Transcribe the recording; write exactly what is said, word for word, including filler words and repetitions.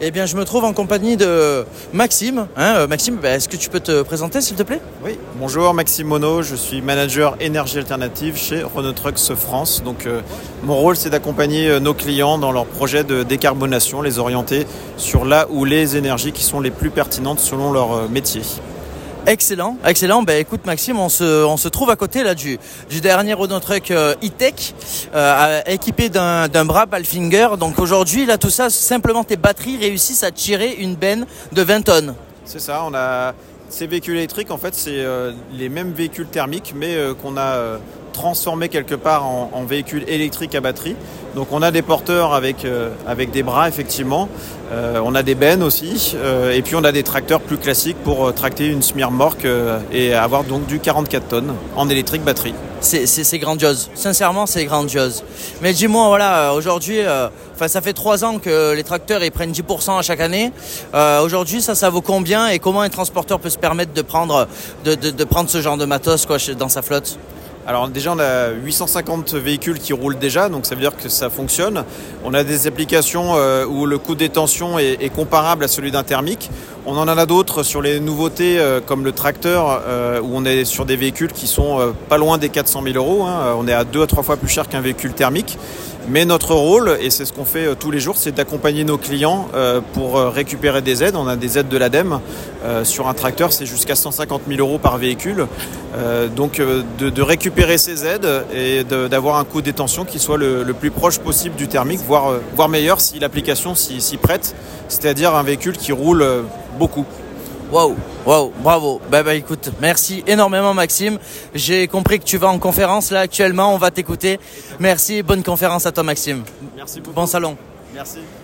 Eh bien, je me trouve en compagnie de Maxime. Hein, euh, Maxime, bah, est-ce que tu peux te présenter, s'il te plaît? Oui, bonjour, Maxime Monod, je suis manager énergie alternative chez Renault Trucks France. Donc, euh, mon rôle, c'est d'accompagner euh, nos clients dans leurs projets de décarbonation, les orienter sur là où les énergies qui sont les plus pertinentes selon leur euh, métier. Excellent, excellent. Ben écoute Maxime, on se, on se trouve à côté là du, du dernier Renault Truck euh, e-tech, euh, équipé d'un, d'un bras Palfinger. Donc aujourd'hui, là tout ça, simplement tes batteries réussissent à tirer une benne de vingt tonnes. C'est ça, on a ces véhicules électriques, en fait, c'est euh, les mêmes véhicules thermiques, mais euh, qu'on a euh, transformés quelque part en, en véhicules électriques à batterie. Donc on a des porteurs avec, euh, avec des bras, effectivement. Euh, on a des bennes aussi. Euh, et puis on a des tracteurs plus classiques pour euh, tracter une semi-remorque euh, et avoir donc du quarante-quatre tonnes en électrique batterie. C'est, c'est, c'est grandiose. Sincèrement, c'est grandiose. Mais dis-moi, voilà, aujourd'hui, euh, enfin, ça fait trois ans que les tracteurs ils prennent dix pour cent à chaque année. Euh, aujourd'hui, ça, ça vaut combien et comment un transporteur peut se permettre de prendre, de, de, de prendre ce genre de matos quoi, dans sa flotte? Alors déjà, on a huit cent cinquante véhicules qui roulent déjà, donc ça veut dire que ça fonctionne. On a des applications euh, où le coût de détention est, est comparable à celui d'un thermique. On en a d'autres sur les nouveautés euh, comme le tracteur, euh, où on est sur des véhicules qui sont euh, pas loin des quatre cent mille euros. Hein. On est à deux à trois fois plus cher qu'un véhicule thermique. Mais notre rôle, et c'est ce qu'on fait euh, tous les jours, c'est d'accompagner nos clients euh, pour euh, récupérer des aides. On a des aides de l'ADEME. Euh, sur un tracteur, c'est jusqu'à cent cinquante mille euros par véhicule. Euh, donc euh, de, de récupérer ces aides et de, d'avoir un coût de détention qui soit le, le plus proche possible du thermique, voire, euh, voire meilleur si l'application s'y, s'y prête, c'est-à-dire un véhicule qui roule euh, beaucoup. Waouh, waouh, bravo. Bah, bah écoute, merci énormément Maxime. J'ai compris que tu vas en conférence là actuellement, on va t'écouter. Merci, bonne conférence à toi Maxime. Merci beaucoup. Bon salon. Merci.